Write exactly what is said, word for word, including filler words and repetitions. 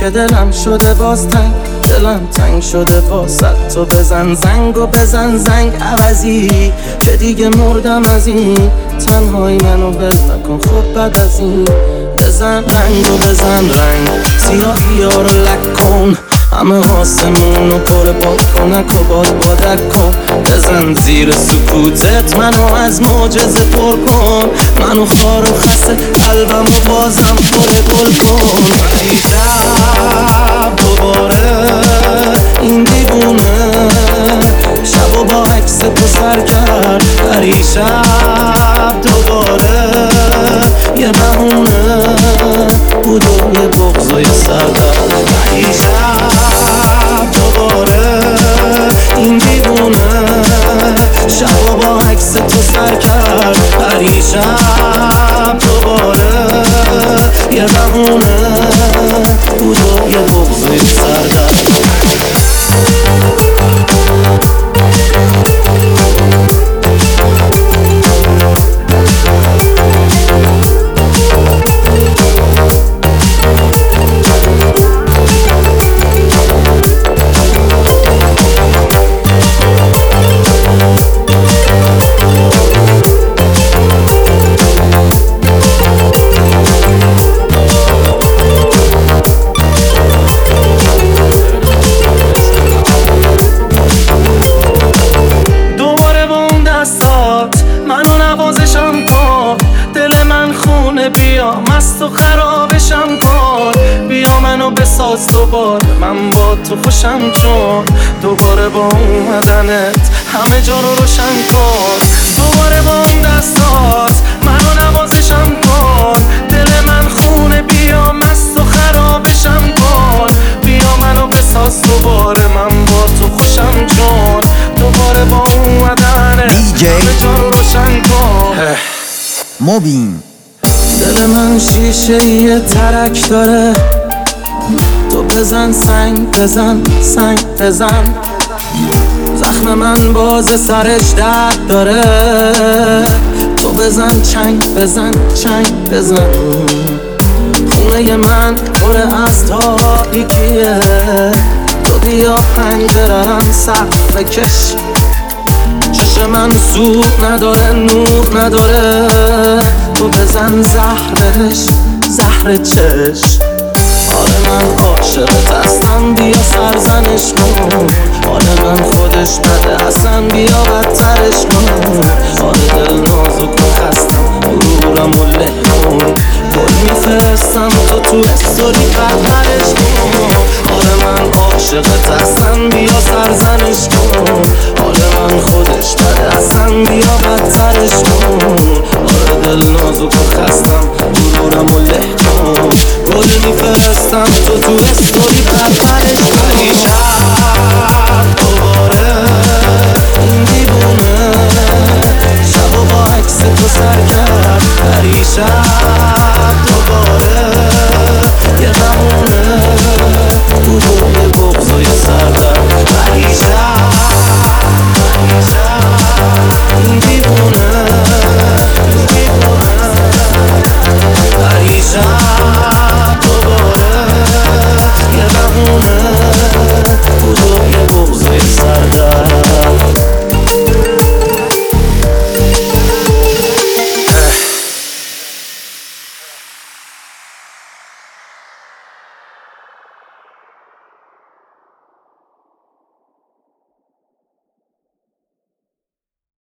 که دلم شده باز تنگ، دلم تنگ شده واسه تو. بزن زنگ و بزن زنگ عوضی که دیگه مردم از این تنهایی، منو ول نکن خب بعد از این. بزن رنگ و بزن رنگ، سیاهی ها رو لک کن، همه آسمون رو پر بادکنک و باد بادک کن. بزن زیر سکوتت منو از معجزه پر کن، منو خار و خسته قلبم و بازم پر گل کن. شب دوباره این دیوونه شب و با عکس تو سر کرد، پریشب دوباره یه بهونه بود و یه بغض و یه سردرد. پریشب دوباره این دیوونه شب و با عکس تو سر کرد، پریشب دوباره یه بهونه بود و یه بغض و یه سردرد. منو نوازشم کن، دل من خونه بیا مست و خرابشم کن. بیا منو بساز دوباره من با تو خوشم چون، دوباره با اومدنت همه جا رو روشن کن. دوباره با اون دستات منو نوازشم کن، دل من خونه بیا مست و خرابشم کن. بیا منو بساز دوباره من با تو خوشم چون، دوباره با اومدنت همه جا رو روشن کن. موبین دل من شیشه یه ترک داره، تو بزن سنگ بزن سنگ بزن. زخم من باز سرش درد داره، تو بزن چنگ بزن چنگ بزن. خونه من پر از تاریکیه، تو بیا پنجره‌ام سقف بکش. چشم من سوق نداره نور نداره، تو بزن زهر بهش زهر چش. آره من عاشقت هستم بیا سرزنش کن، آره من خودش بده اصلا بیا بدترش کن. آره دل نازک و خستم غرورم و له کن، گل میفرستم تو تو استوری پرپرش کن. آره من عاشقت هستم بیا سرزنش کن،